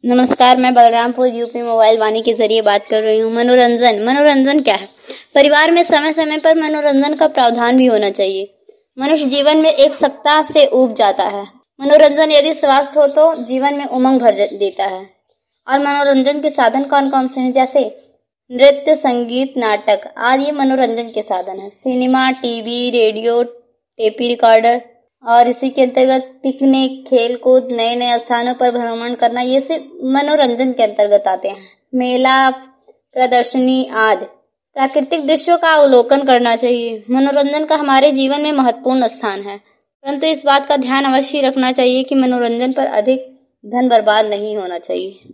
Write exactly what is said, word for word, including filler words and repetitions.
नमस्कार, मैं Balrampur UP mobile वाणी के जरिए बात कर रही हूँ। मनोरंजन मनोरंजन क्या है? परिवार में समय समय पर मनोरंजन का प्रावधान भी होना चाहिए। मनुष्य जीवन में एक सप्ताह से ऊब जाता है। मनोरंजन यदि स्वास्थ्य हो तो जीवन में उमंग भर देता है। और मनोरंजन के साधन कौन कौन से हैं? जैसे नृत्य, संगीत, नाटक आदि ये मनोरंजन के साधन है। Cinema, TV, radio, tape recorder और इसी के अंतर्गत पिकनिक, खेल कूद, नए नए स्थानों पर भ्रमण करना, ये सिर्फ मनोरंजन के अंतर्गत आते हैं। मेला, प्रदर्शनी आदि प्राकृतिक दृश्यों का अवलोकन करना चाहिए। मनोरंजन का हमारे जीवन में महत्वपूर्ण स्थान है, परंतु इस बात का ध्यान अवश्य रखना चाहिए कि मनोरंजन पर अधिक धन बर्बाद नहीं होना चाहिए।